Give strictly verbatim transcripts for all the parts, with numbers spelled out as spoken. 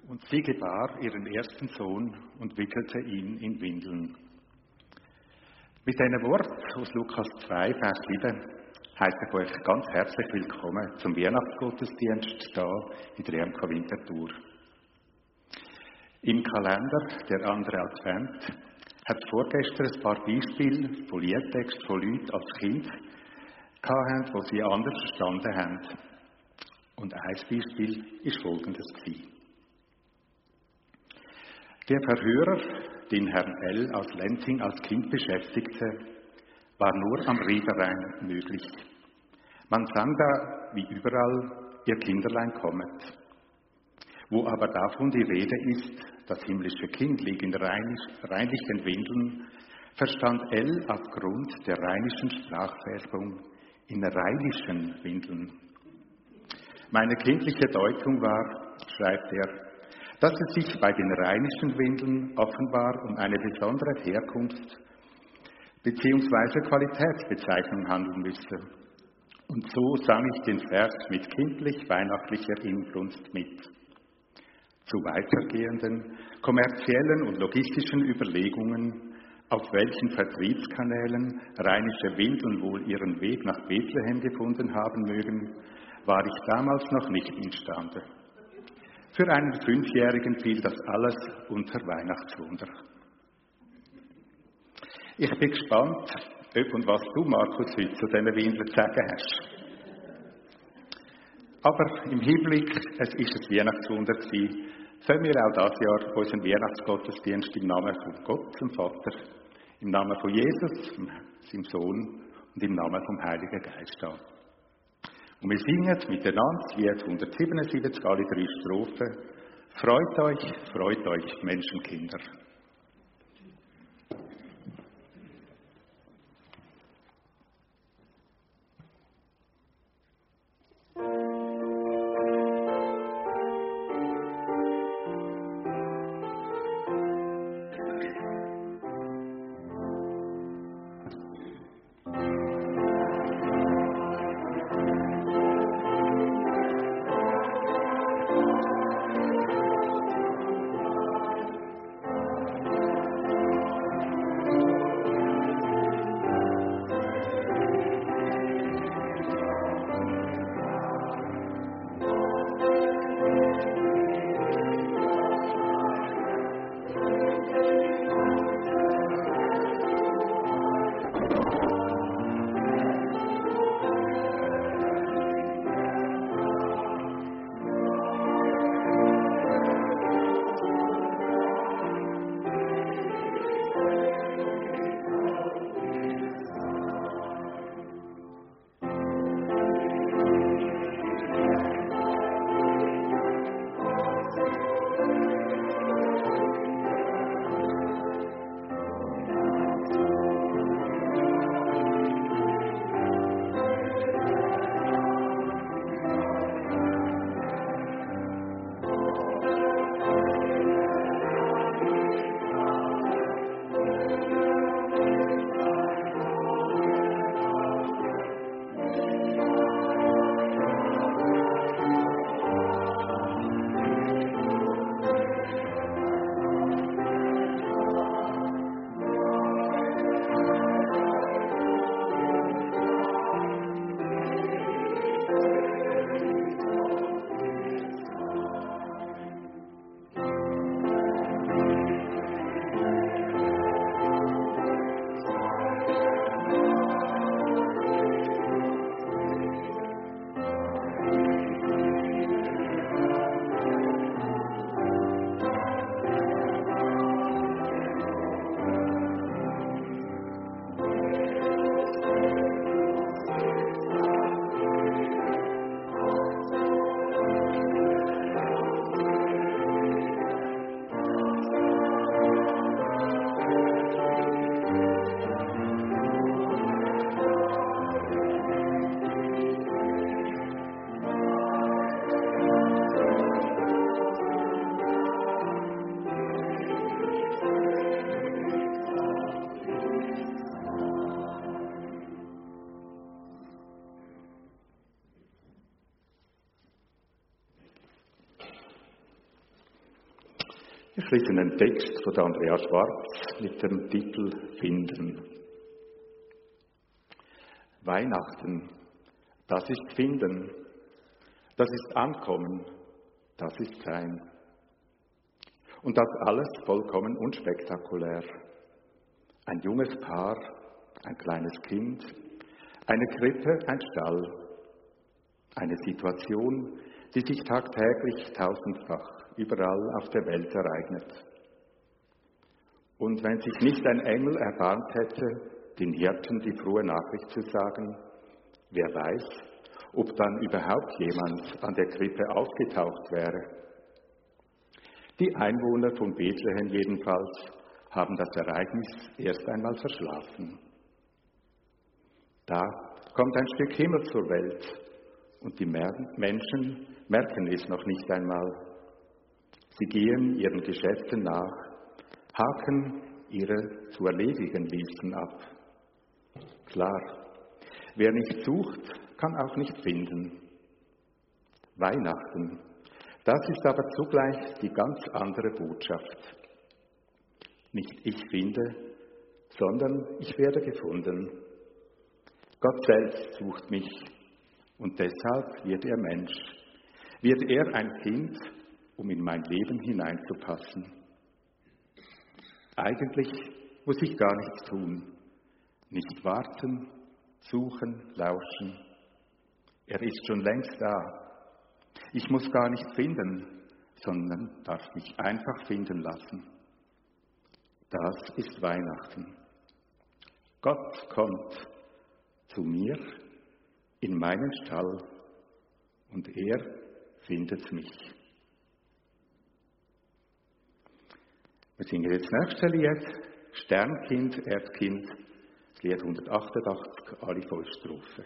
Und sie gebar ihren ersten Sohn und wickelte ihn in Windeln. Mit diesen Worten aus Lukas zwei, Vers sieben heisse ich euch ganz herzlich willkommen zum Weihnachtsgottesdienst hier in der E M K Winterthur. Im Kalender, der andere Advent, hat es vorgestern ein paar Beispiele von Liedtexten von Leuten als Kind gehabt, die sie anders verstanden haben. Und ein Beispiel war folgendes. Der Verhörer, den Herrn L. aus Lenzing als Kind beschäftigte, war nur am Riederrhein möglich. Man sang da, wie überall, ihr Kinderlein kommet. Wo aber davon die Rede ist, das himmlische Kind liegt in reinlichen Windeln, verstand L. aufgrund der rheinischen Sprachfärbung in rheinischen Windeln. Meine kindliche Deutung war, schreibt er, dass es sich bei den rheinischen Windeln offenbar um eine besondere Herkunft bzw. Qualitätsbezeichnung handeln müsse. Und so sang ich den Vers mit kindlich-weihnachtlicher Inbrunst mit. Zu weitergehenden, kommerziellen und logistischen Überlegungen, auf welchen Vertriebskanälen rheinische Windeln wohl ihren Weg nach Bethlehem gefunden haben mögen, war ich damals noch nicht imstande. Für einen Fünfjährigen fiel das alles unter Weihnachtswunder. Ich bin gespannt, ob und was du, Markus, heute zu diesen Windeln zu sagen hast. Aber im Hinblick, es ist ein Weihnachtswunder gewesen, sollen wir auch dieses Jahr unseren Weihnachtsgottesdienst im Namen von Gott, dem Vater, im Namen von Jesus, seinem Sohn und im Namen vom Heiligen Geist an. Und wir singen miteinander das Lied hundertsiebenundsiebzig, alle drei Strophen. Freut euch, freut euch, Menschenkinder. Ich lese einen Text von Andrea Schwarz mit dem Titel Finden. Weihnachten, das ist Finden, das ist Ankommen, das ist Sein. Und das alles vollkommen unspektakulär. Ein junges Paar, ein kleines Kind, eine Krippe, ein Stall. Eine Situation, die sich tagtäglich tausendfach überall auf der Welt ereignet. Und wenn sich nicht ein Engel erbarmt hätte, den Hirten die frohe Nachricht zu sagen, wer weiß, ob dann überhaupt jemand an der Krippe aufgetaucht wäre. Die Einwohner von Bethlehem jedenfalls haben das Ereignis erst einmal verschlafen. Da kommt ein Stück Himmel zur Welt und die Menschen merken es noch nicht einmal. Sie gehen ihren Geschäften nach, haken ihre zu erledigen Listen ab. Klar, wer nicht sucht, kann auch nicht finden. Weihnachten, das ist aber zugleich die ganz andere Botschaft. Nicht ich finde, sondern ich werde gefunden. Gott selbst sucht mich und deshalb wird er Mensch, wird er ein Kind, um in mein Leben hineinzupassen. Eigentlich muss ich gar nichts tun, nicht warten, suchen, lauschen. Er ist schon längst da. Ich muss gar nicht finden, sondern darf mich einfach finden lassen. Das ist Weihnachten. Gott kommt zu mir in meinen Stall und er findet mich. Wir singen jetzt das nächste Lied, Sternkind, Erdkind, das Lied hundertachtundachtzig, alle fünf Strophen.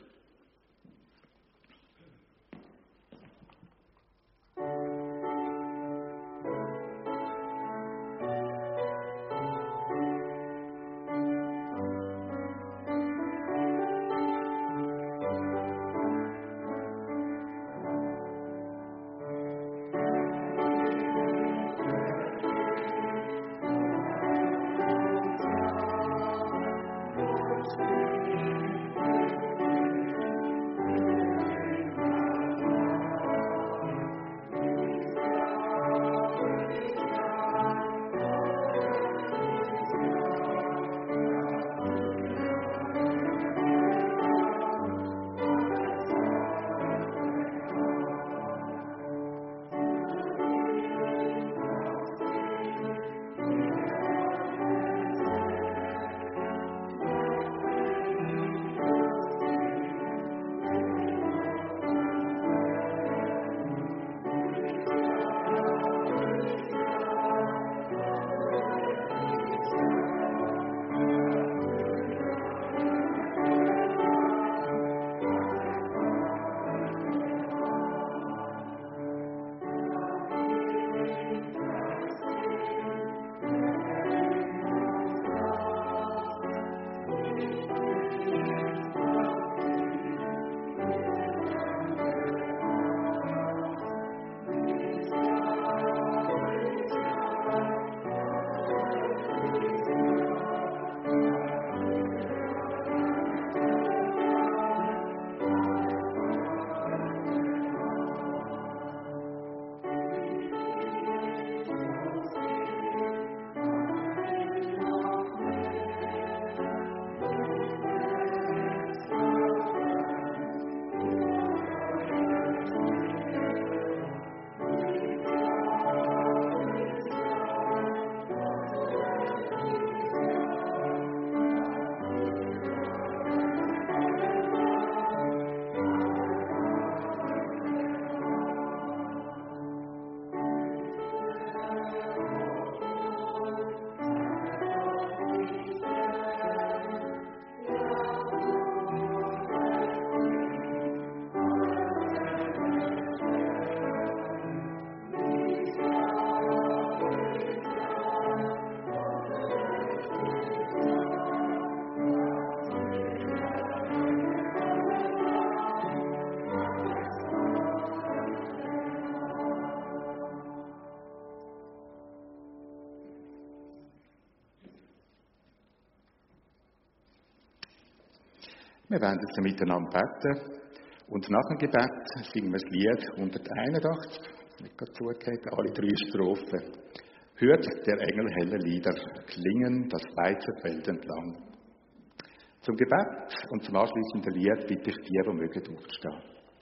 Wir werden jetzt miteinander beten und nach dem Gebet singen wir das Lied hunderteinundachtzig, nicht gerade zugehört, alle drei Strophen. Hört der Engel helle Lieder, klingen das weite Feld entlang. Zum Gebet und zum anschließenden Lied bitte ich die, die mögen, aufstehen.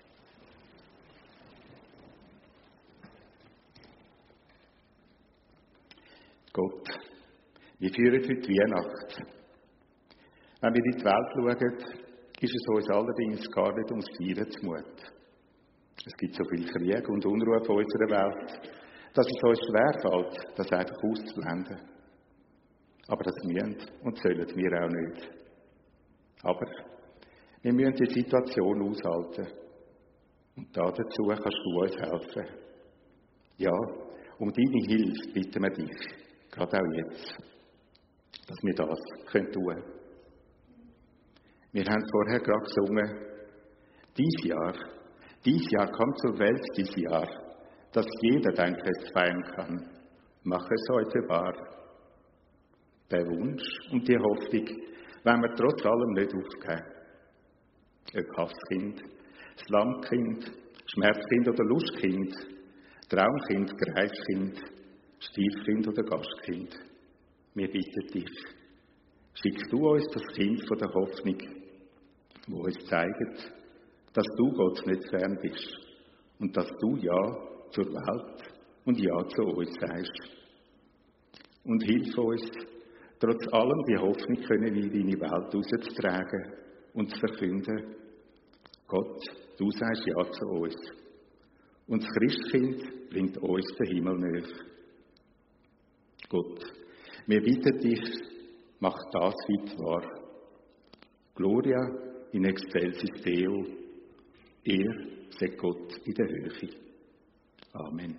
Gott, wir führen heute die Weihnacht. Wenn wir in die Welt schauen, ist es uns allerdings gar nicht ums Feiern zumut. Es gibt so viel Krieg und Unruhe auf unserer Welt, dass es uns schwerfällt, das einfach auszublenden. Aber das müssen und sollen wir auch nicht. Aber wir müssen die Situation aushalten. Und dazu kannst du uns helfen. Ja, um deine Hilfe bitten wir dich, gerade auch jetzt, dass wir das tun können. Wir haben vorher gerade gesungen, dies Jahr, dies Jahr kommt zur Welt, dies Jahr, dass jeder dein Fest feiern kann. Mach es heute wahr. Der Wunsch und die Hoffnung wollen wir trotz allem nicht aufgeben. Ob Hasskind, Slumkind, Schmerzkind oder Lustkind, Traumkind, Greifkind, Stiefkind oder Gastkind. Wir bitten dich, schick du uns das Kind von der Hoffnung, wo uns zeigt, dass du Gott nicht fern bist und dass du Ja zur Welt und Ja zu uns sagst. Und hilf uns, trotz allem die Hoffnung können in deine Welt rauszutragen und zu verkünden. Gott, du sagst Ja zu uns. Und das Christkind bringt uns den Himmel näher. Gott, wir bitten dich, mach das weit wahr. Gloria in excelsis Deo, er sei Gott in der Höhe. Amen.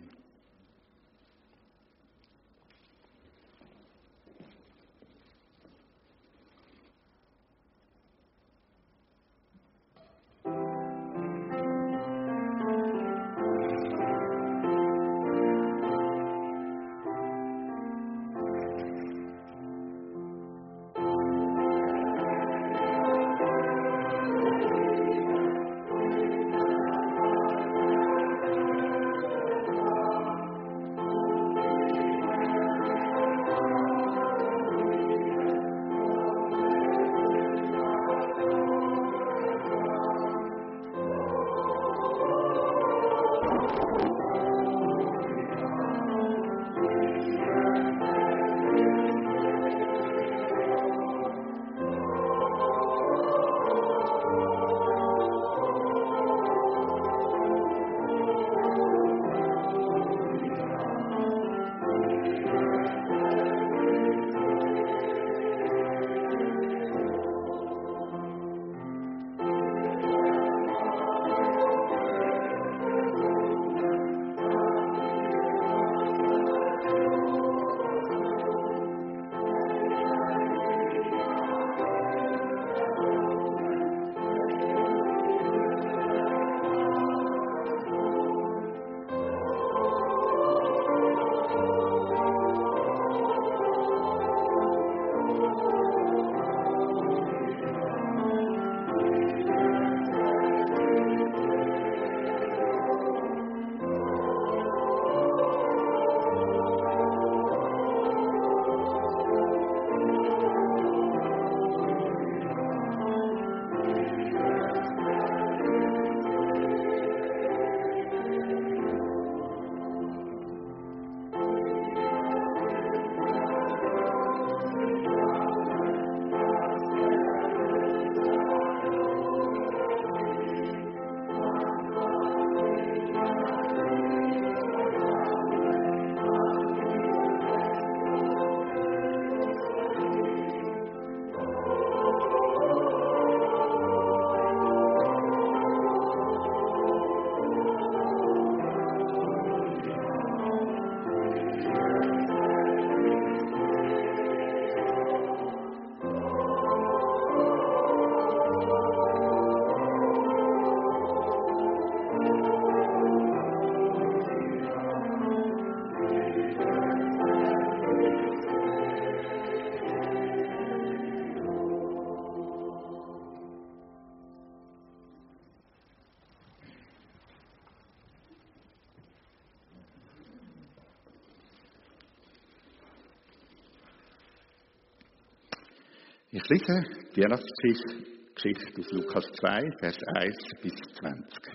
Ich lese die Weihnachtsgeschichte aus Lukas zwei, Vers eins bis zwanzig.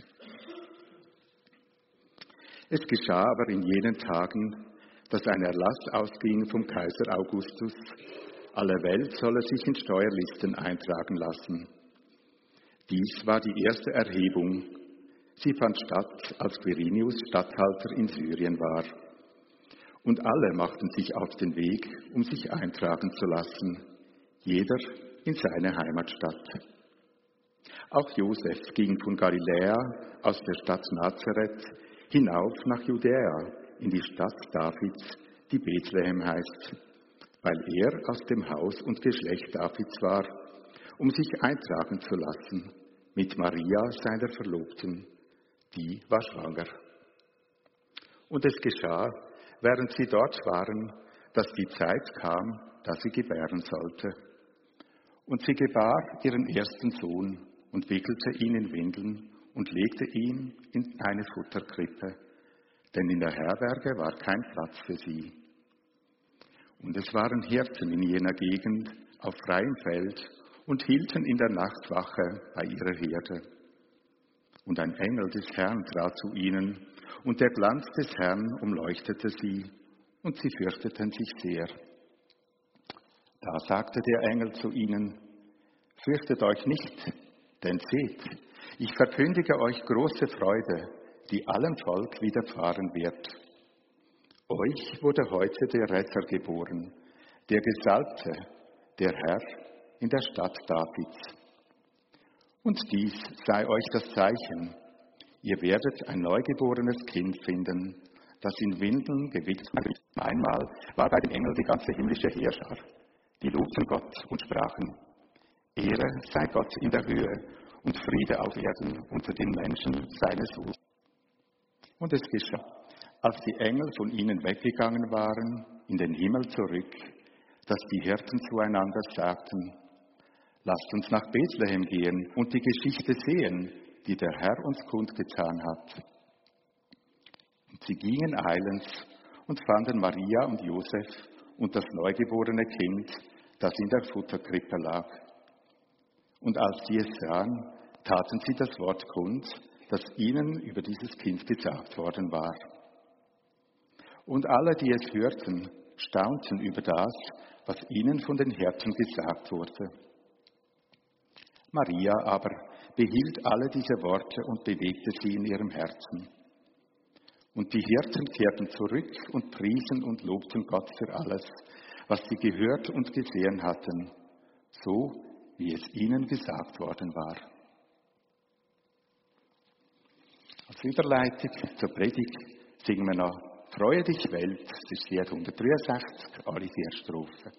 Es geschah aber in jenen Tagen, dass ein Erlass ausging vom Kaiser Augustus, alle Welt solle sich in Steuerlisten eintragen lassen. Dies war die erste Erhebung. Sie fand statt, als Quirinius Statthalter in Syrien war. Und alle machten sich auf den Weg, um sich eintragen zu lassen, jeder in seine Heimatstadt. Auch Josef ging von Galiläa aus der Stadt Nazareth hinauf nach Judäa in die Stadt Davids, die Bethlehem heißt, weil er aus dem Haus und Geschlecht Davids war, um sich eintragen zu lassen mit Maria, seiner Verlobten, die war schwanger. Und es geschah, während sie dort waren, dass die Zeit kam, da sie gebären sollte. Und sie gebar ihren ersten Sohn und wickelte ihn in Windeln und legte ihn in eine Futterkrippe, denn in der Herberge war kein Platz für sie. Und es waren Hirten in jener Gegend auf freiem Feld und hielten in der Nacht Wache bei ihrer Herde. Und ein Engel des Herrn trat zu ihnen, und der Glanz des Herrn umleuchtete sie, und sie fürchteten sich sehr. Da sagte der Engel zu ihnen: Fürchtet euch nicht, denn seht, ich verkündige euch große Freude, die allem Volk widerfahren wird. Euch wurde heute der Retter geboren, der Gesalbte, der Herr in der Stadt Davids. Und dies sei euch das Zeichen: Ihr werdet ein neugeborenes Kind finden, das in Windeln gewickelt war. Einmal war bei dem Engel die ganze himmlische Heerschar. Die lobten Gott und sprachen: Ehre sei Gott in der Höhe und Friede auf Erden unter den Menschen seines Ruhms. Und es geschah, als die Engel von ihnen weggegangen waren, in den Himmel zurück, dass die Hirten zueinander sagten: Lasst uns nach Bethlehem gehen und die Geschichte sehen, die der Herr uns kundgetan hat. Und sie gingen eilends und fanden Maria und Josef und das neugeborene Kind, das in der Futterkrippe lag. Und als sie es sahen, taten sie das Wort kund, das ihnen über dieses Kind gesagt worden war. Und alle, die es hörten, staunten über das, was ihnen von den Hirten gesagt wurde. Maria aber behielt alle diese Worte und bewegte sie in ihrem Herzen. Und die Hirten kehrten zurück und priesen und lobten Gott für alles, was sie gehört und gesehen hatten, so wie es ihnen gesagt worden war. Als Überleitung zur Predigt singen wir noch «Freue dich, Welt», das ist Lied hundertdreiundsechzig, alle vier Strophen.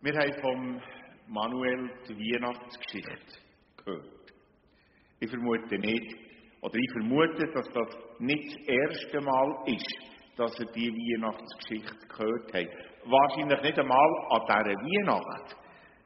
Wir haben vom Manuel die Weihnachtsgeschichte gehört. Ich vermute nicht, oder ich vermute, dass das nicht das erste Mal ist, dass er diese Weihnachtsgeschichte gehört hat. Wahrscheinlich nicht einmal an dieser Weihnacht.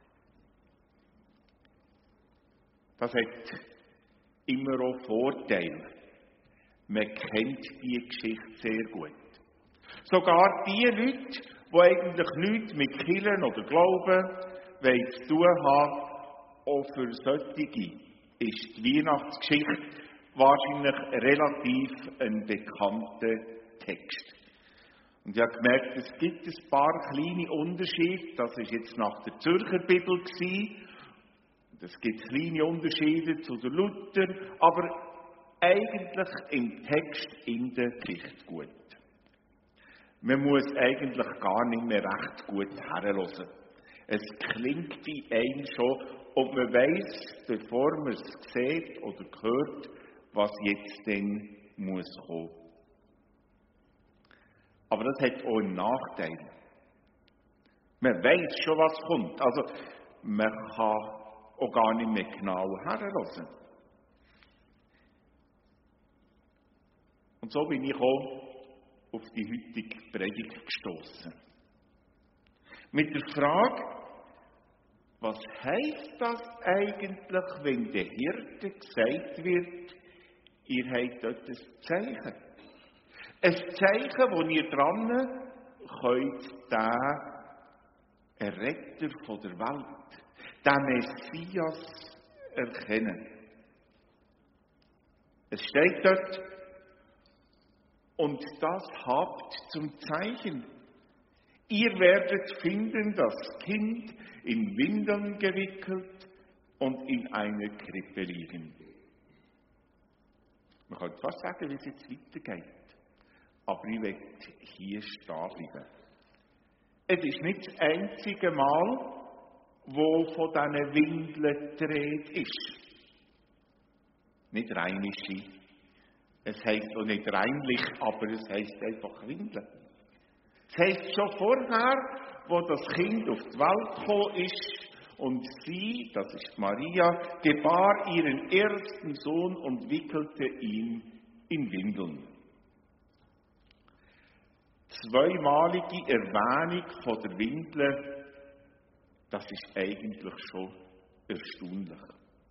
Das hat immer auch Vorteile. Man kennt die Geschichte sehr gut. Sogar die Leute, die eigentlich nichts mit Kirchen oder Glauben wollen zu tun haben, auch für solche ist die Weihnachtsgeschichte wahrscheinlich relativ ein bekannter Text. Und ich habe gemerkt, es gibt ein paar kleine Unterschiede. Das war jetzt nach der Zürcher Bibel gewesen. Es gibt kleine Unterschiede zu der Luther, aber eigentlich im Text in der Geschichte gut. Man muss eigentlich gar nicht mehr recht gut herhören. Es klingt in einem schon und man weiss, bevor man es sieht oder hört, was jetzt denn muss kommen. Aber das hat auch einen Nachteil. Man weiss schon, was kommt. Also man kann auch gar nicht mehr genau herhören. Und so bin ich auch auf die heutige Predigt gestoßen. Mit der Frage, was heisst das eigentlich, wenn der Hirte gesagt wird, ihr habt dort ein Zeichen? Ein Zeichen, wo ihr dran könnt den Erretter von der Welt, den Messias erkennen. Es steht dort, und das habt zum Zeichen. Ihr werdet finden, das Kind in Windeln gewickelt und in einer Krippe liegen. Man könnte fast sagen, wie es jetzt weitergeht. Aber ich will hier stehen bleiben. Es ist nicht das einzige Mal, wo von diesen Windeln die Rede ist. Nicht rheinische. Es heisst auch nicht reinlich, aber es heisst einfach Windeln. Es heisst schon vorher, wo das Kind auf die Welt gekommen ist und sie, das ist Maria, gebar ihren ersten Sohn und wickelte ihn in Windeln. Zweimalige Erwähnung von der Windel, das ist eigentlich schon erstaunlich.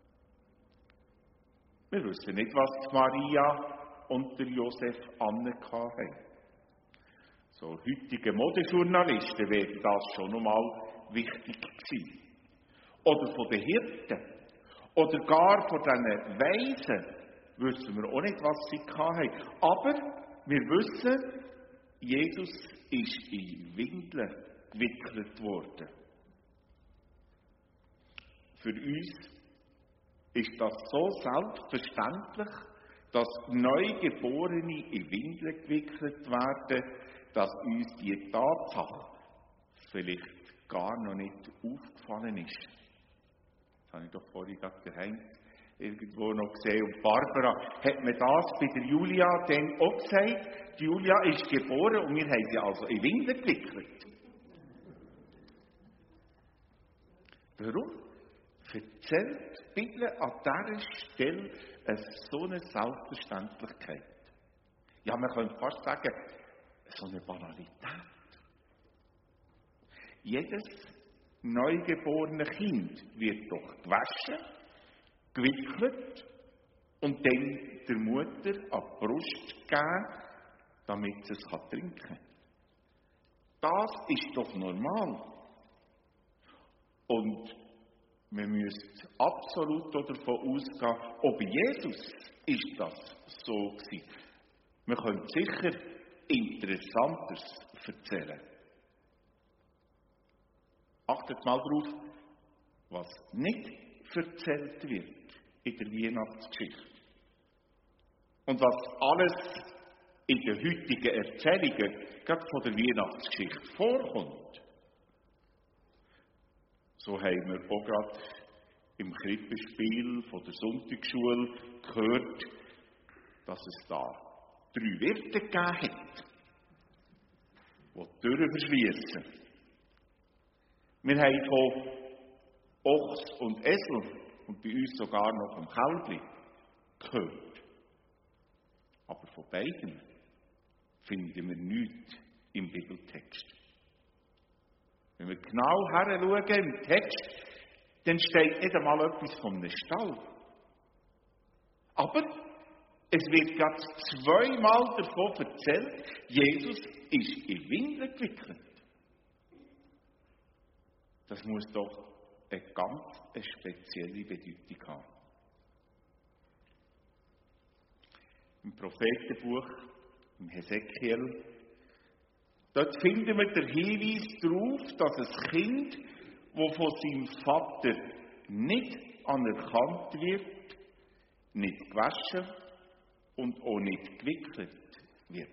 Wir wissen nicht, was Maria und der Josef angehabt haben. So heutige Modejournalisten werden das schon einmal wichtig gewesen. Oder von den Hirten. Oder gar von diesen Weisen wissen wir auch nicht, was sie hatten. Aber wir wissen, Jesus ist in Windeln gewickelt worden. Für uns ist das so selbstverständlich, dass Neugeborene in Windeln gewickelt werden, dass uns die Tatsache vielleicht gar noch nicht aufgefallen ist. Das habe ich doch vorhin gerade geheim irgendwo noch gesehen. Und Barbara hat mir das bei der Julia dann auch gesagt. Die Julia ist geboren und wir haben sie also in Windeln gewickelt. Warum? Erzählt die Bibel an dieser Stelle eine so eine Selbstverständlichkeit. Ja, man könnte fast sagen, so eine Banalität. Jedes neugeborene Kind wird doch gewaschen, gewickelt und dann der Mutter an die Brust gegeben, damit sie es trinken kann. Das ist doch normal. Und man müsste absolut davon ausgehen, ob Jesus ist das so gewesen. Man könnte sicher Interessantes erzählen. Achtet mal darauf, was nicht erzählt wird in der Weihnachtsgeschichte. Und was alles in den heutigen Erzählungen, gerade von der Weihnachtsgeschichte, vorkommt. So haben wir auch gerade im Krippenspiel von der Sonntagsschule gehört, dass es da drei Wirte gegeben hat, die die Türen verschliessen. Wir haben von Ochs und Esel und bei uns sogar noch vom Kälbli gehört. Aber von beiden finden wir nichts im Bibeltext. Wenn wir genau heranschauen im Text, dann steht nicht einmal etwas von einem Stall. Aber es wird gerade zweimal davon erzählt, Jesus ist in Windeln gewickelt. Das muss doch eine ganz eine spezielle Bedeutung haben. Im Prophetenbuch, im Hesekiel, dort finden wir den Hinweis darauf, dass ein Kind, das von seinem Vater nicht anerkannt wird, nicht gewaschen und auch nicht gewickelt wird.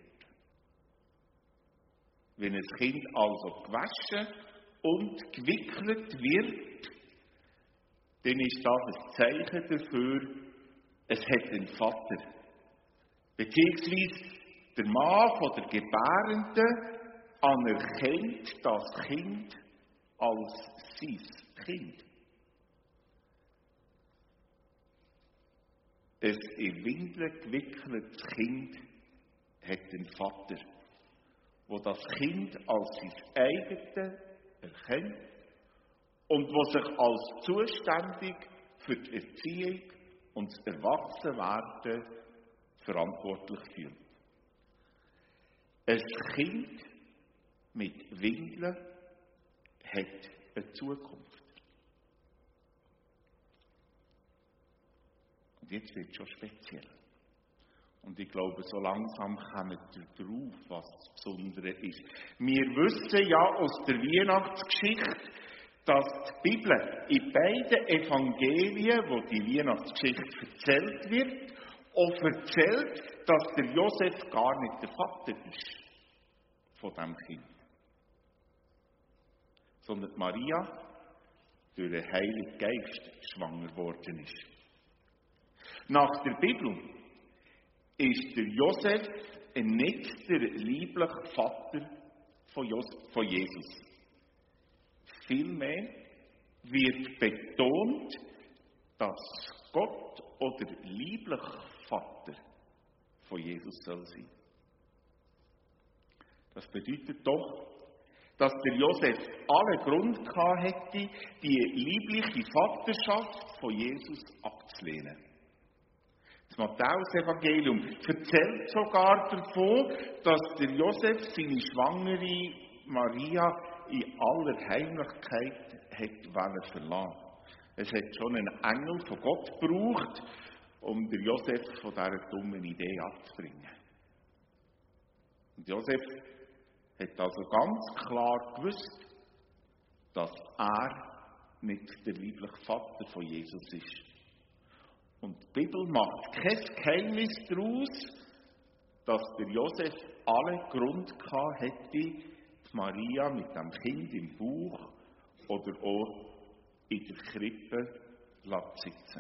Wenn ein Kind also gewaschen und gewickelt wird, dann ist das ein Zeichen dafür, es hat einen Vater. Beziehungsweise der Mann von der Gebärenden anerkennt das Kind als sein Kind. Ein in Windeln gewickeltes Kind hat einen Vater, der das Kind als sein eigenes erkennt und der sich als zuständig für die Erziehung und das Erwachsenwerden verantwortlich fühlt. Ein Kind mit Windeln hat eine Zukunft. Und jetzt wird es schon speziell. Und ich glaube, so langsam kommen wir darauf, was das Besondere ist. Wir wissen ja aus der Weihnachtsgeschichte, dass die Bibel in beiden Evangelien, wo die Weihnachtsgeschichte erzählt wird, auch erzählt, dass der Josef gar nicht der Vater ist von diesem Kind. Sondern Maria durch den Heiligen Geist schwanger geworden ist. Nach der Bibel ist der Josef nicht der liebliche Vater von Jesus. Vielmehr wird betont, dass Gott oder liebliche Vater von Jesus soll sein. Das bedeutet doch, dass der Josef alle Grund gehabt hätte, die liebliche Vaterschaft von Jesus abzulehnen. Das Matthäus-Evangelium erzählt sogar davon, dass der Josef seine schwangere Maria in aller Heimlichkeit hat verlassen. Es hat schon einen Engel von Gott gebraucht, um den Josef von dieser dummen Idee abzubringen. Und Josef hat also ganz klar gewusst, dass er nicht der liebliche Vater von Jesus ist. Und die Bibel macht kein Geheimnis daraus, dass der Josef alle Grund gehabt hätte, die Maria mit dem Kind im Bauch oder auch in der Krippe zu sitzen.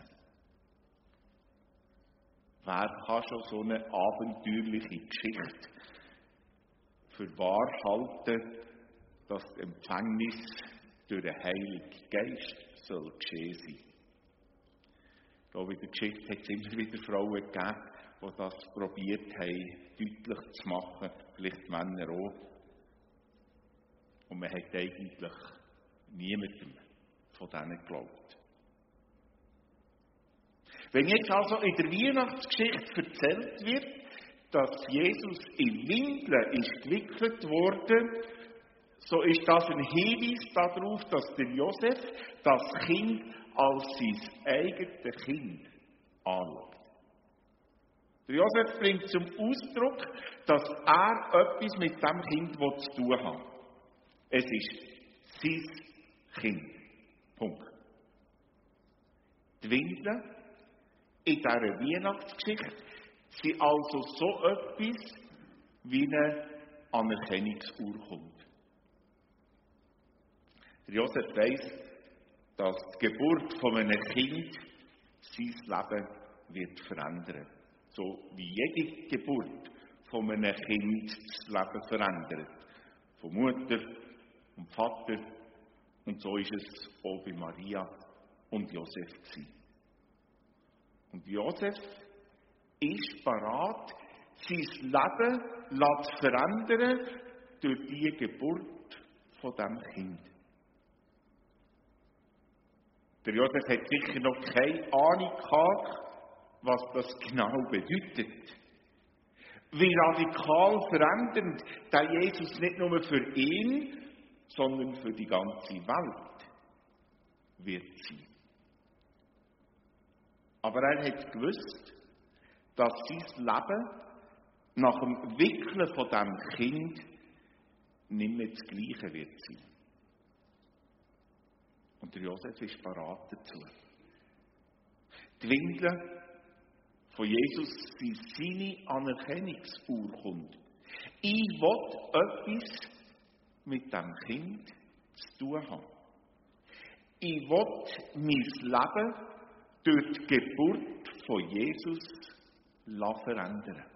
Wer kann schon so eine abenteuerliche Geschichte für wahr halten, dass das Empfängnis durch den Heiligen Geist soll geschehen sein? Ich glaube, in der Geschichte hat es immer wieder Frauen gegeben, die das probiert haben, deutlich zu machen, vielleicht Männer auch. Und man hat eigentlich niemandem von denen geglaubt. Wenn jetzt also in der Weihnachtsgeschichte erzählt wird, dass Jesus in Windeln ist gewickelt worden, so ist das ein Hinweis darauf, dass der Josef das Kind als sein eigenes Kind anschaut. Der Josef bringt zum Ausdruck, dass er etwas mit dem Kind zu tun hat. Es ist sein Kind. Punkt. Die Windeln in dieser Weihnachtsgeschichte sind also so etwas wie eine Anerkennungsurkunde. Der Josef weiss, dass die Geburt von einem Kind sein Leben wird verändern. So wie jede Geburt von einem Kind das Leben verändert. Von Mutter und Vater Und so ist es auch bei Maria und Josef gewesen. Und Josef ist bereit, sein Leben zu verändern durch die Geburt von diesem Kind. Der Josef hat sicher noch keine Ahnung gehabt, was das genau bedeutet. Wie radikal verändernd der Jesus nicht nur für ihn, sondern für die ganze Welt wird sein. Aber er hat gewusst, dass sein Leben nach dem Wickeln von diesem Kind nicht mehr das Gleiche wird sein. Und der Josef ist bereit dazu. Die Windeln von Jesus sind seine Anerkennungsurkunde. Ich will etwas mit dem Kind zu tun haben. Ich will mein Leben durch die Geburt von Jesus verändern.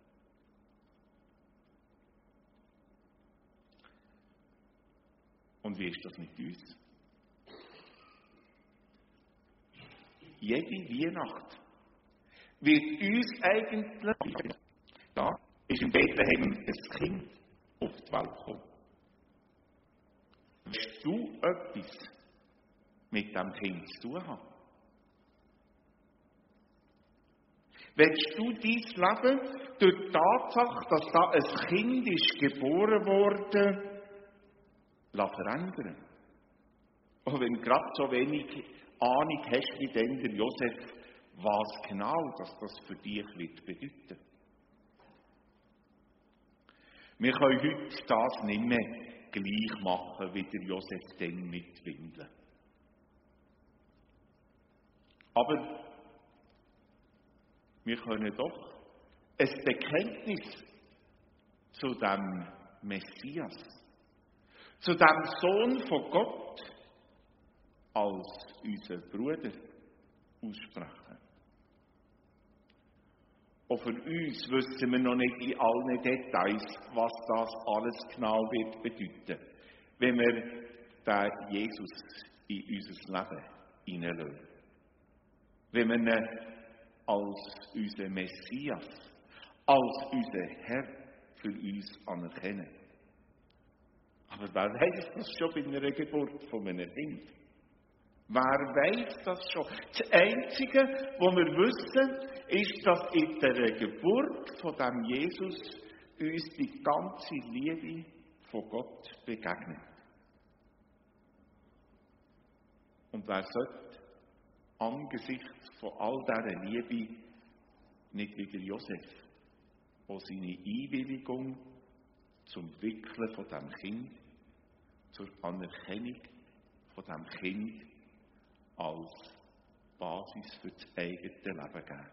Und wie ist das mit uns? Jede Weihnacht wird uns eigentlich, da ist in Bethlehem ein Kind auf die Welt gekommen. Willst du etwas mit diesem Kind zu tun haben? Willst du dein Leben durch die Tatsache, dass da ein Kind ist geboren worden, verändern? Auch wenn du gerade so wenig Ahnung hast wie denn der Josef, was genau dass das für dich wird bedeuten. Wir können heute das nicht mehr gleich machen, wie der Josef denn mit Windeln. Aber wir können doch ein Bekenntnis zu dem Messias, zu dem Sohn von Gott, als unser Bruder aussprechen. Auch für uns wissen wir noch nicht in allen Details, was das alles genau wird bedeuten, wenn wir den Jesus in unser Leben hineinlassen. Wenn wir ihn als unseren Messias, als unseren Herr für uns anerkennen. Aber wer weiß das schon bei einer Geburt von einem Kind? Wer weiß das schon? Das Einzige, was wir wissen, ist, dass in der Geburt von dem Jesus uns die ganze Liebe von Gott begegnet. Und wer sollte angesichts von all dieser Liebe nicht wie der Josef, der seine Einwilligung zum Wickeln von dem Kind, zur Anerkennung von dem Kind als Basis für das eigene Leben geben.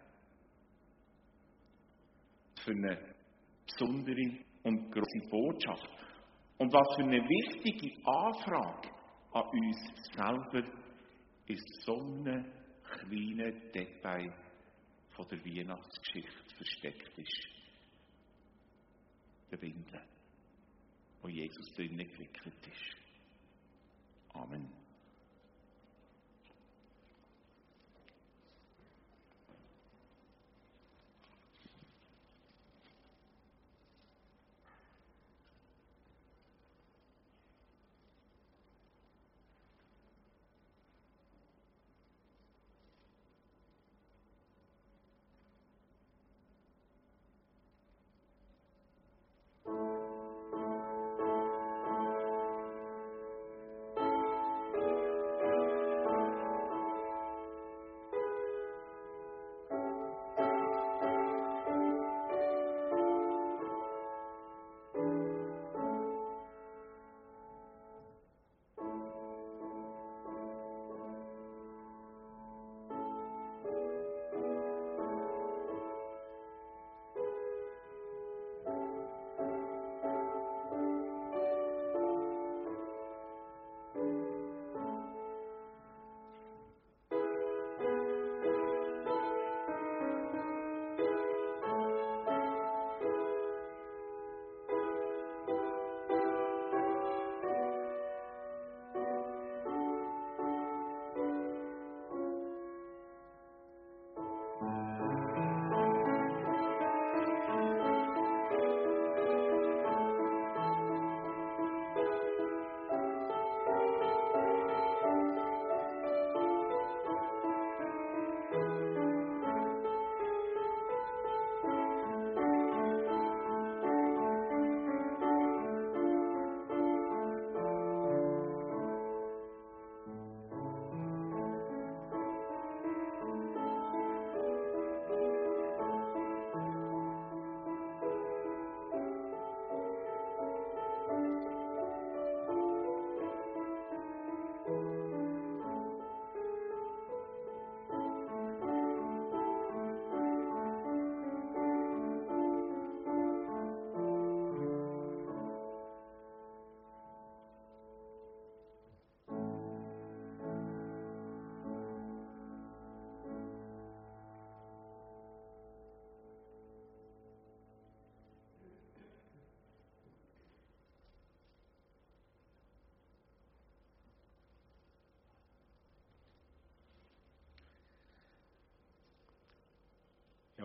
Für eine besondere und grosse Botschaft. Und was für eine wichtige Anfrage an uns selber ist so ein kleines Detail von der Weihnachtsgeschichte versteckt ist. Der Windel, wo Jesus drinnen gewickelt ist. Amen.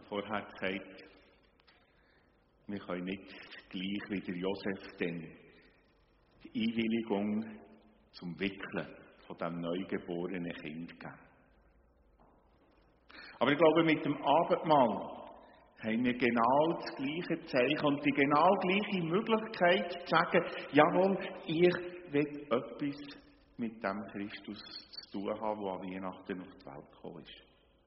habe vorher gesagt, wir können nicht gleich wie der Josef denn die Einwilligung zum Wickeln von diesem neugeborenen Kind geben. Aber ich glaube, mit dem Abendmahl haben wir genau das gleiche Zeichen und die genau gleiche Möglichkeit zu sagen, jawohl, ich will etwas mit dem Christus zu tun haben, der an Weihnachten auf die Welt gekommen ist.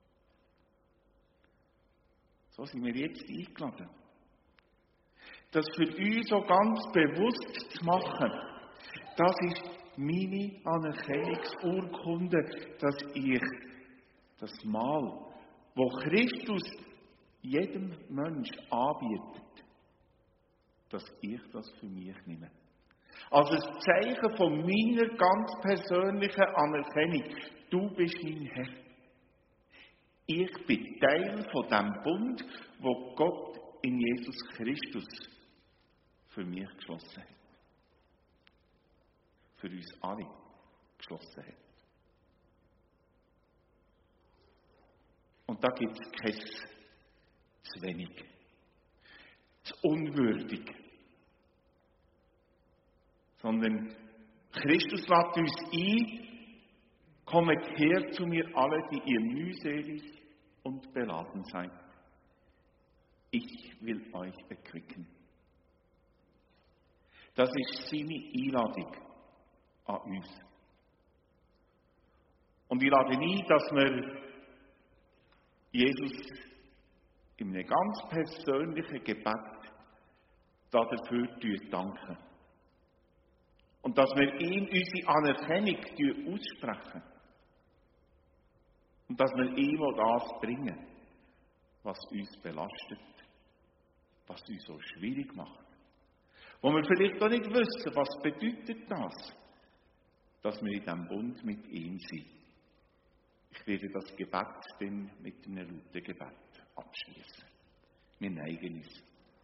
So sind wir jetzt eingeladen. Das für uns so ganz bewusst zu machen, das ist meine Anerkennungsurkunde, dass ich das Mahl, wo Christus jedem Mensch anbietet, dass ich das für mich nehme. Also ein Zeichen von meiner ganz persönlichen Anerkennung. Du bist mein Herr. Ich bin Teil von dem Bund, wo Gott in Jesus Christus für mich geschlossen hat. Für uns alle geschlossen hat. Und da gibt es kein zu wenig, zu unwürdig. Sondern Christus lädt uns ein, kommt her zu mir alle, die ihr mühselig und beladen seid. Ich will euch erquicken. Das ist seine Einladung an uns. Und ich lade ein, dass wir Jesus in einem ganz persönlichen Gebet dafür danken. Und dass wir ihm unsere Anerkennung aussprechen. Und dass wir ihm auch das bringen, was uns belastet, was uns so schwierig macht. Wo wir vielleicht auch nicht wissen, was bedeutet das, dass wir in diesem Bund mit ihm sind. Ich werde das Gebet dann mit einem lauten Gebet abschließen. Wir neigen uns.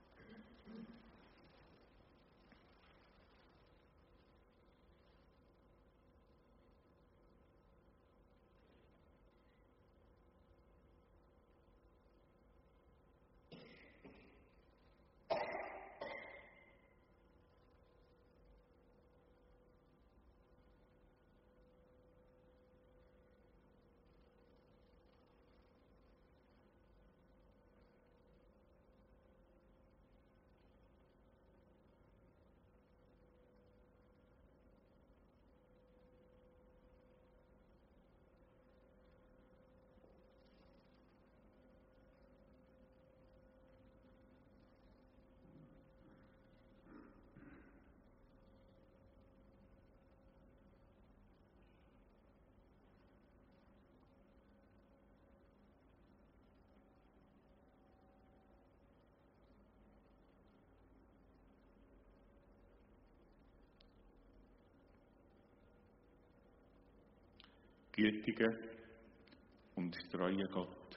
Gütiger und treuer Gott.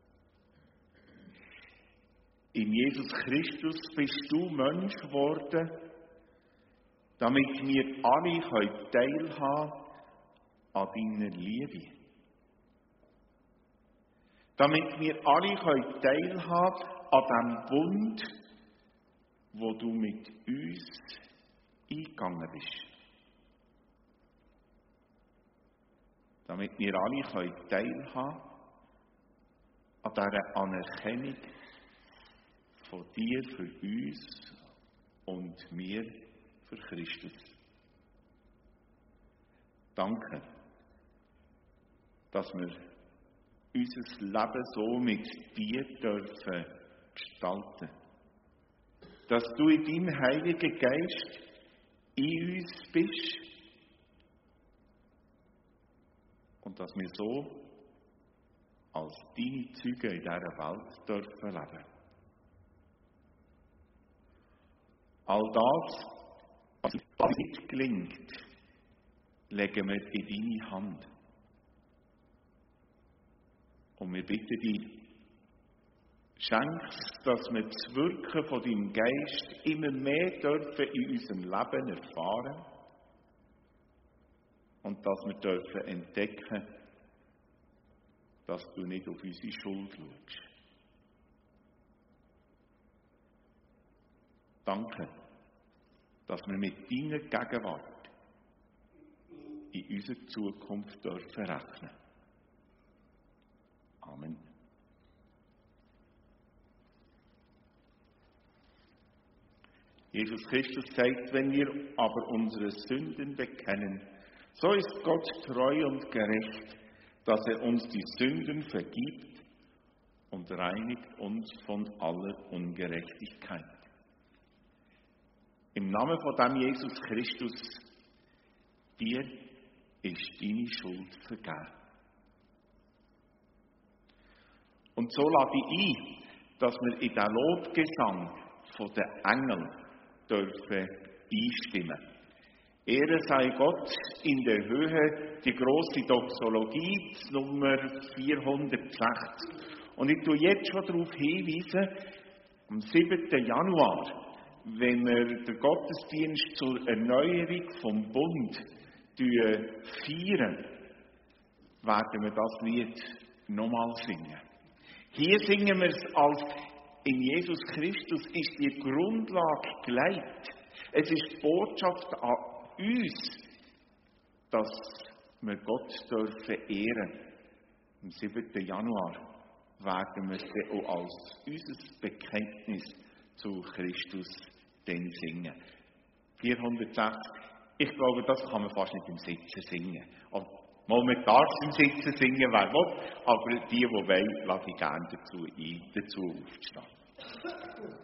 In Jesus Christus bist du Mensch geworden, damit wir alle teilhaben an deiner Liebe. Damit wir alle teilhaben an dem Bund, wo du mit uns eingegangen bist. Damit wir alle teilhaben an dieser Anerkennung von dir für uns und mir für Christus. Danke, dass wir unser Leben so mit dir dürfen gestalten. Dass du in deinem Heiligen Geist in uns bist und dass wir so als deine Zeugen in dieser Welt dürfen leben. All das, was uns nicht gelingt, legen wir in deine Hand. Und wir bitten dich, schenk's, dass wir das Wirken von deinem Geist immer mehr dürfen in unserem Leben erfahren und dass wir dürfen entdecken, dass du nicht auf unsere Schuld schaust, Danke, dass wir mit deiner Gegenwart in unserer Zukunft dürfen rechnen. Amen. Jesus Christus sagt, wenn wir aber unsere Sünden bekennen, so ist Gott treu und gerecht, dass er uns die Sünden vergibt und reinigt uns von aller Ungerechtigkeit. Im Namen von dem Jesus Christus, dir ist deine Schuld vergeben. Und so lade ich ein, dass wir in den Lobgesang von den Engeln dürfen einstimmen. Ehre sei Gott in der Höhe, die große Doxologie, Nummer vierhundertsechzig. Und ich tue jetzt schon darauf hinweisen, am siebten Januar, wenn wir den Gottesdienst zur Erneuerung vom Bund feiern, werden wir das Lied nochmal singen. Hier singen wir es als in Jesus Christus ist die Grundlage gelegt. Es ist die Botschaft an uns, dass wir Gott dürfen ehren. Am siebten Januar werden wir es auch als unser Bekenntnis zu Christus dann singen. vierhundertsechzig, ich glaube, das kann man fast nicht im Sitzen singen. Aber man darf es im Sitzen singen, wer will, aber die, die wollen, lasse ich gerne dazu ein, dazu aufstehen.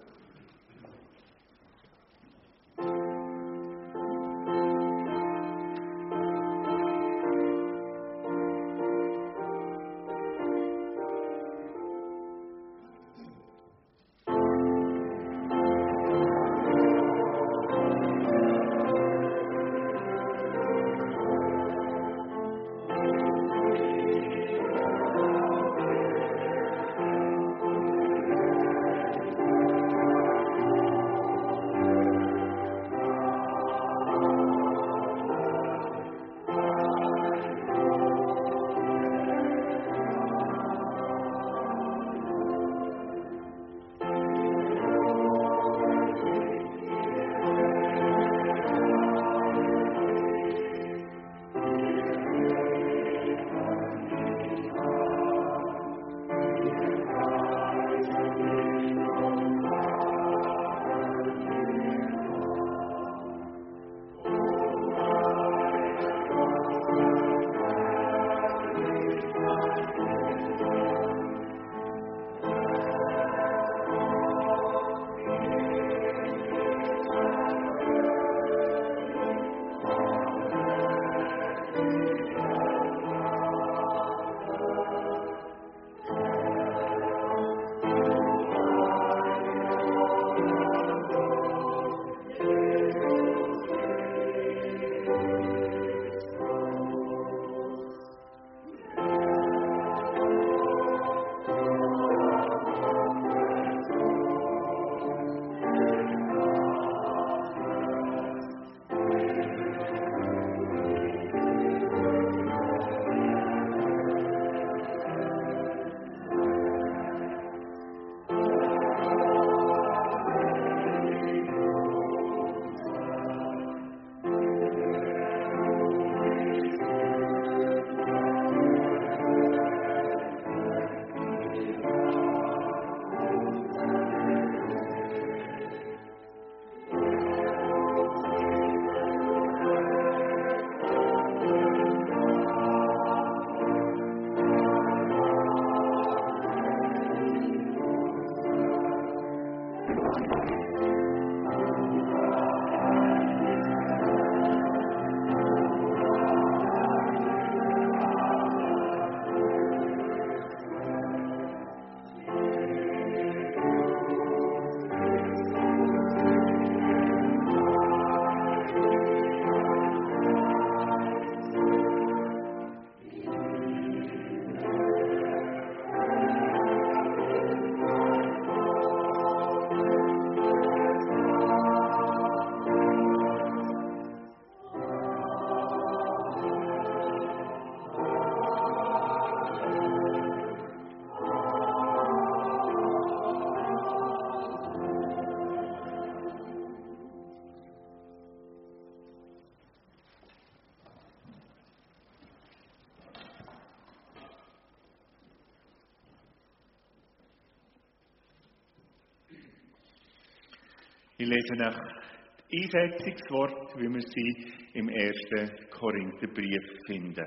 Ich lese nach Einsetzungswort, wie wir sie im ersten Korintherbrief finden.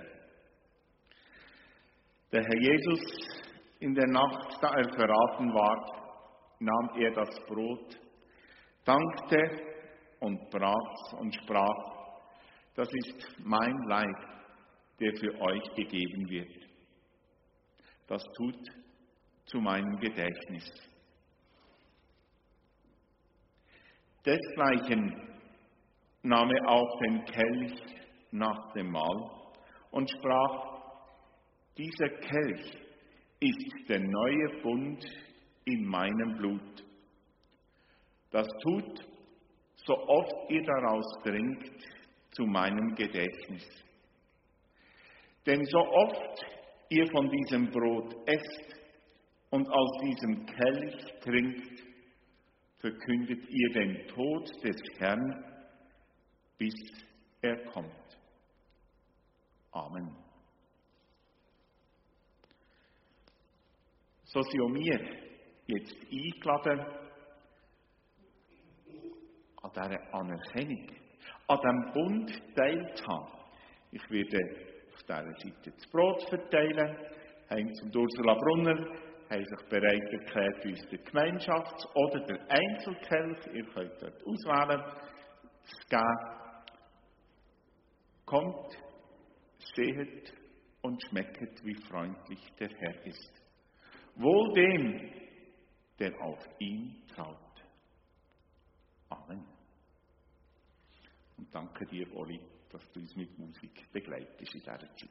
Der Herr Jesus, in der Nacht, da er verraten ward, nahm er das Brot, dankte und brach's und sprach: Das ist mein Leib, der für euch gegeben wird. Das tut zu meinem Gedächtnis. Desgleichen nahm er auch den Kelch nach dem Mahl und sprach: Dieser Kelch ist der neue Bund in meinem Blut. Das tut, so oft ihr daraus trinkt, zu meinem Gedächtnis. Denn so oft ihr von diesem Brot esst und aus diesem Kelch trinkt, verkündet ihr den Tod des Herrn, bis er kommt. Amen. So sind auch wir jetzt eingeladen, an dieser Anerkennung, an diesem Bund teilzuhaben. Ich werde auf dieser Seite das Brot verteilen. Heinz und Ursula Brunner haben sich bereit erklärt, uns den Gemeinschafts- oder den Einzelkelch, ihr könnt dort auswählen, zu geben. Kommt, sehet und schmecket, wie freundlich der Herr ist. Wohl dem, der auf ihn traut. Amen. Und danke dir, Oli, dass du uns mit Musik begleitest in dieser Zeit.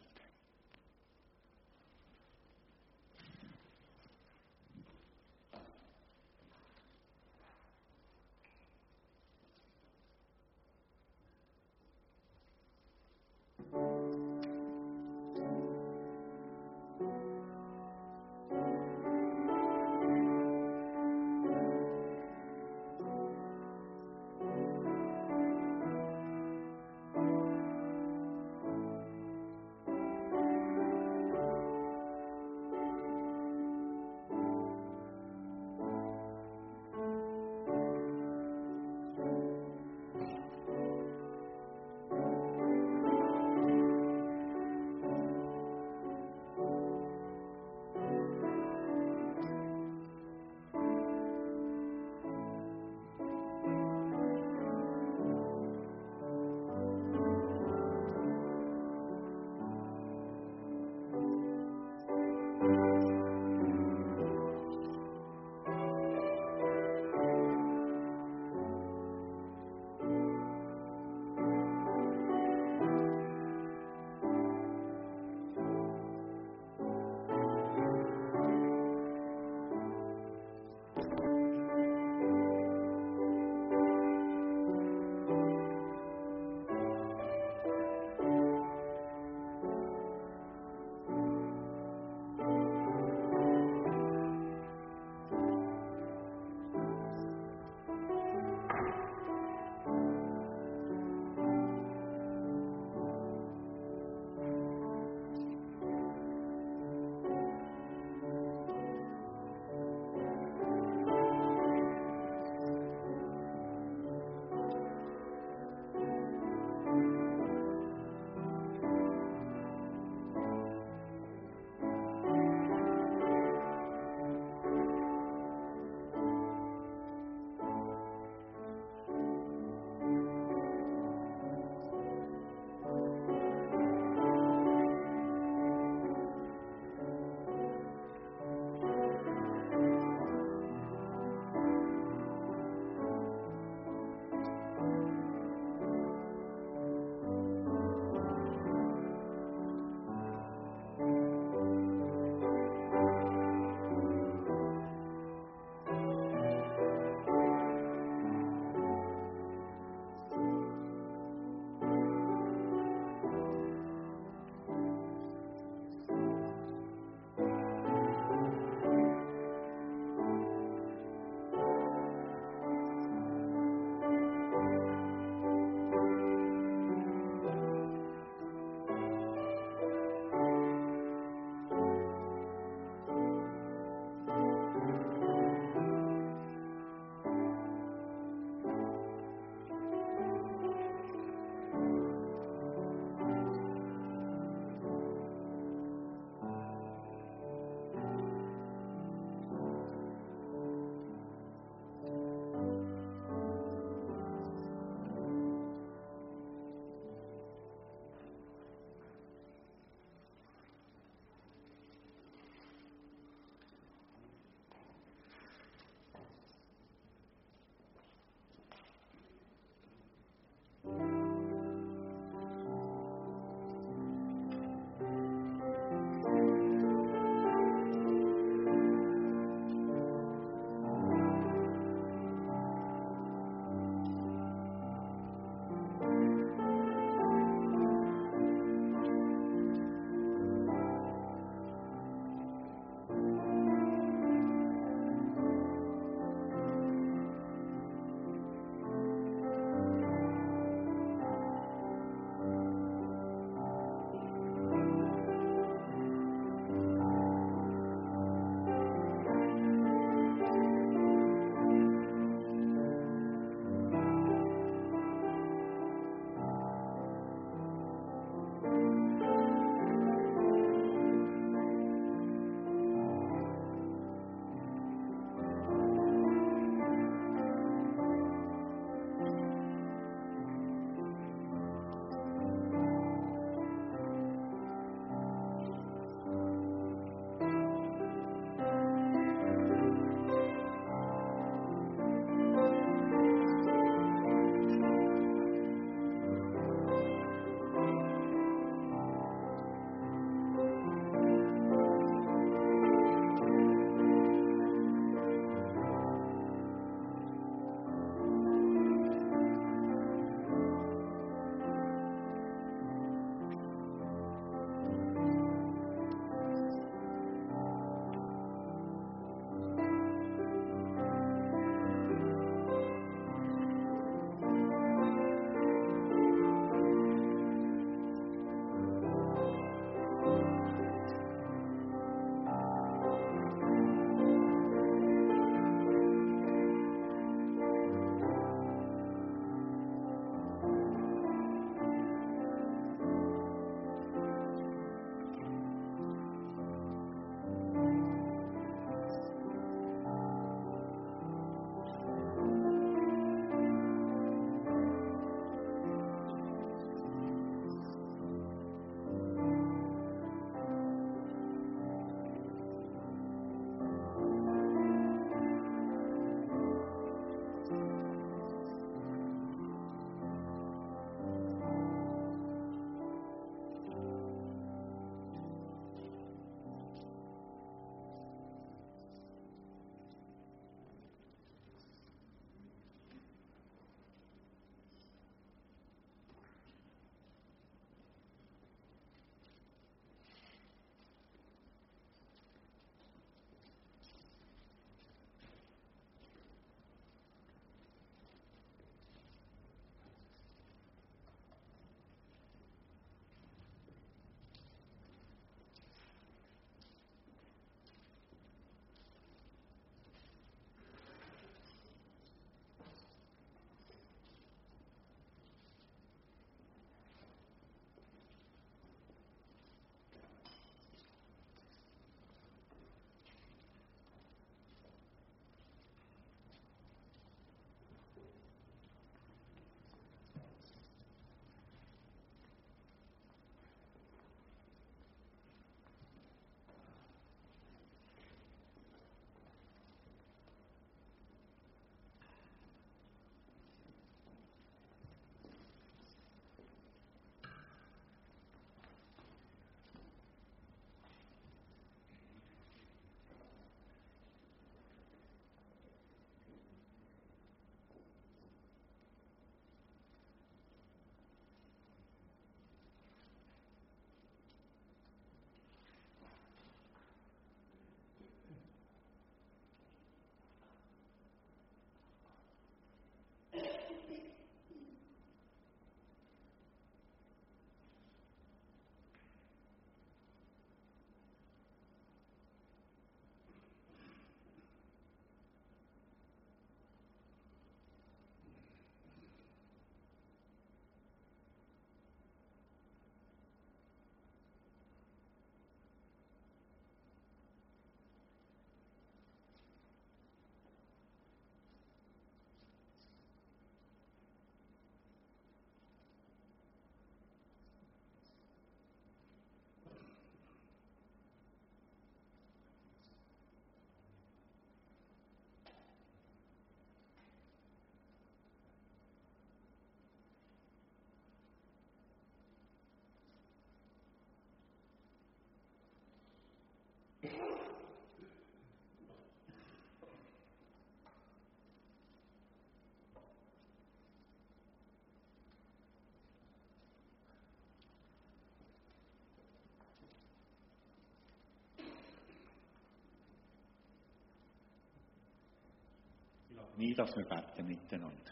nie, dass wir beten miteinander.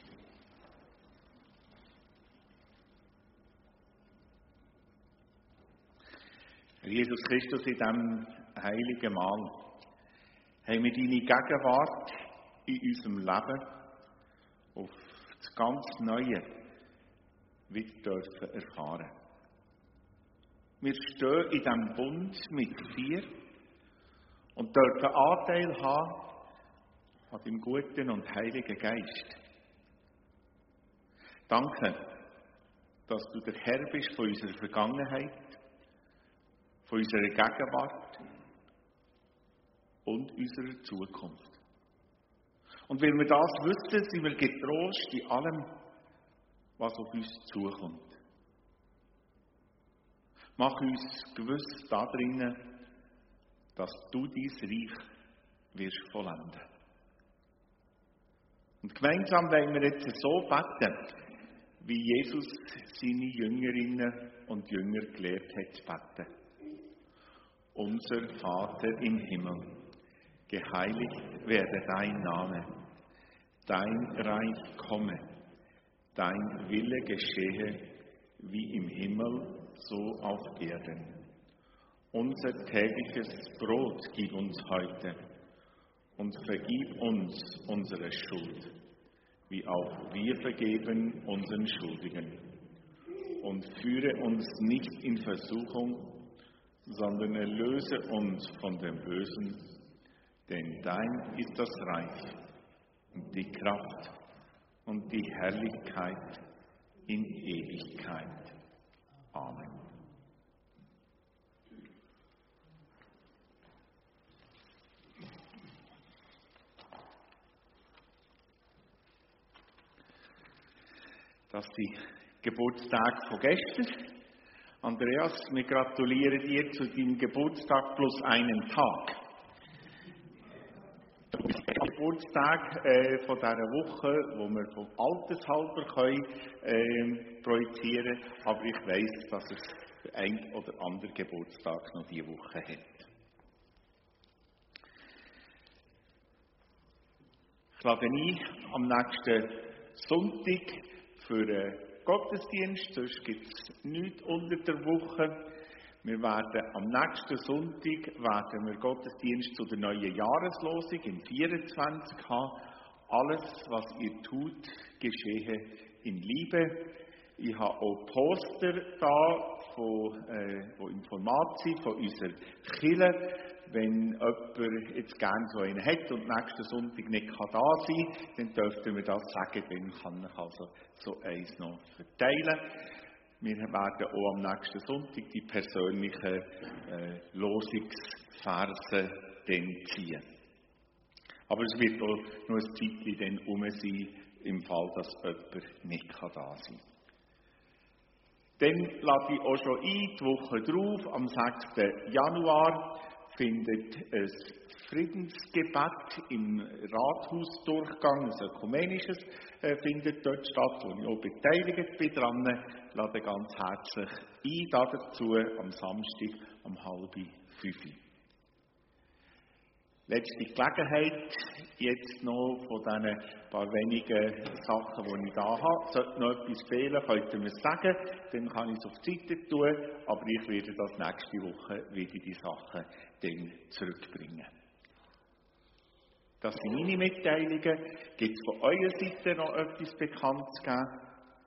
Herr Jesus Christus, in diesem heiligen Mahl haben wir deine Gegenwart in unserem Leben auf das ganz Neue wieder dürfen erfahren. Wir stehen in diesem Bund mit dir und dürfen Anteil haben an deinem guten und heiligen Geist. Danke, dass du der Herr bist von unserer Vergangenheit, von unserer Gegenwart und unserer Zukunft. Und weil wir das wissen, sind wir getrost in allem, was auf uns zukommt. Mach uns gewiss da drinnen, dass du dein Reich wirst vollenden. Und gemeinsam wollen wir jetzt so beten, wie Jesus seine Jüngerinnen und Jünger gelehrt hat zu beten. Unser Vater im Himmel, geheiligt werde dein Name, dein Reich komme, dein Wille geschehe, wie im Himmel, so auf Erden. Unser tägliches Brot gib uns heute und vergib uns unsere Schuld, wie auch wir vergeben unseren Schuldigen. Und führe uns nicht in Versuchung, sondern erlöse uns von dem Bösen, denn dein ist das Reich und die Kraft und die Herrlichkeit in Ewigkeit. Amen. Das sind die Geburtstage von gestern. Andreas, wir gratulieren dir zu deinem Geburtstag plus einen Tag. Geburtstag äh, von dieser Woche, wo wir vom Altershalber können, äh, projizieren können, aber ich weiss, dass es der ein oder andere Geburtstag noch diese Woche hat. Ich lade ein am nächsten Sonntag für einen Gottesdienst, sonst gibt es nichts unter der Woche. Wir werden am nächsten Sonntag werden wir Gottesdienst zu der neuen Jahreslosung im vierundzwanzig haben. Alles, was ihr tut, geschehe in Liebe. Ich habe auch Poster da, von, äh, die im Format sind, von unserer Kirche. Wenn jemand jetzt gerne so einen hat und nächsten Sonntag nicht kann da sein kann, dann dürften wir das sagen, dann kann ich also so eins noch verteilen. Wir werden auch am nächsten Sonntag die persönlichen äh, Losungsverse dann ziehen. Aber es wird auch noch ein Zeitchen dann rum sein, im Fall, dass jemand nicht da sein kann. Dann lade ich auch schon ein, die Woche drauf, am sechsten Januar, findet ein Friedensgebet im Rathausdurchgang, ein ökumenisches, äh, findet dort statt, wo ich auch beteiligt bin dran. Ich lade ganz herzlich ein dazu am Samstag um halb fünf. Letzte Gelegenheit, jetzt noch von diesen paar wenigen Sachen, die ich da habe. Sollte noch etwas fehlen, könnt ihr mir sagen, dann kann ich es auf die Seite tun, aber ich werde das nächste Woche wieder die Sachen dann zurückbringen. Das sind meine Mitteilungen. Gibt es von eurer Seite noch etwas bekannt zu geben?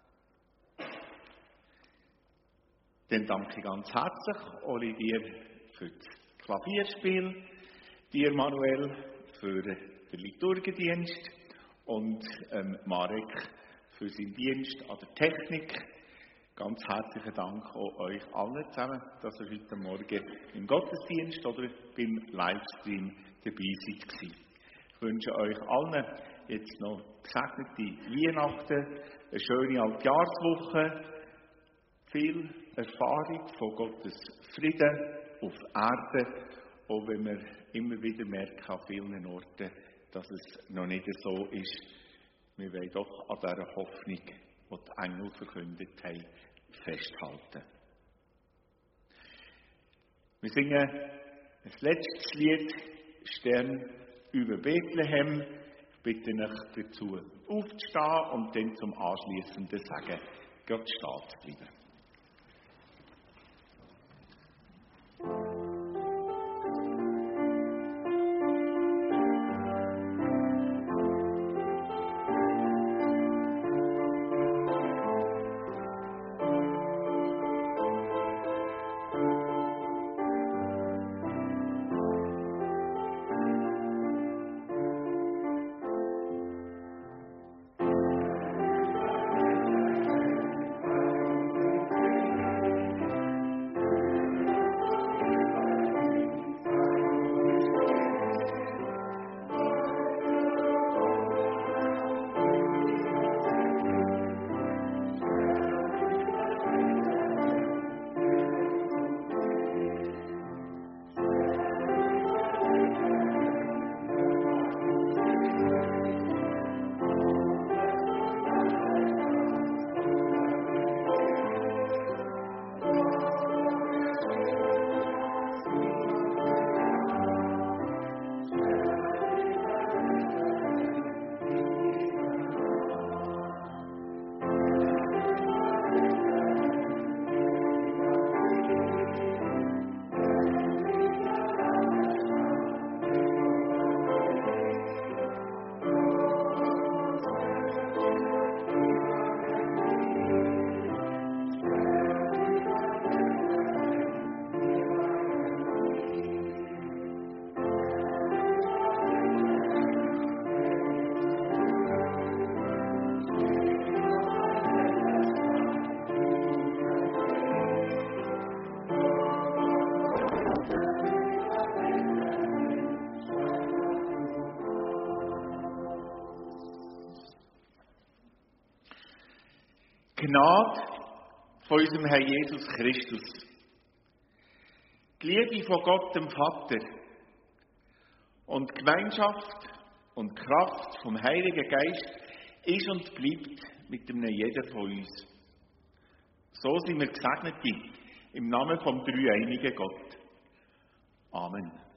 Dann danke ich ganz herzlich Olivier für das Klavierspiel, dir Manuel für den Liturgiendienst und ähm, Marek für seinen Dienst an der Technik. Ganz herzlichen Dank auch euch allen zusammen, dass ihr heute Morgen im Gottesdienst oder beim Livestream dabei seid. Ich wünsche euch allen jetzt noch gesegnete Weihnachten, eine schöne Altjahrswoche, viel Erfahrung von Gottes Frieden auf Erde, auch wenn wir immer wieder merken an vielen Orten, dass es noch nicht so ist. Wir wollen doch an dieser Hoffnung, die die Engel verkündet haben, festhalten. Wir singen das letzte Lied, Stern über Bethlehem. bitte ich dazu aufzustehen und dann zum anschliessenden Sagen Gott stehen zu bleiben. Gnade von unserem Herrn Jesus Christus, die Liebe von Gott dem Vater und die Gemeinschaft und Kraft vom Heiligen Geist ist und bleibt mit dem jeden von uns. So sind wir gesegnet im Namen vom dreieinigen Gott. Amen.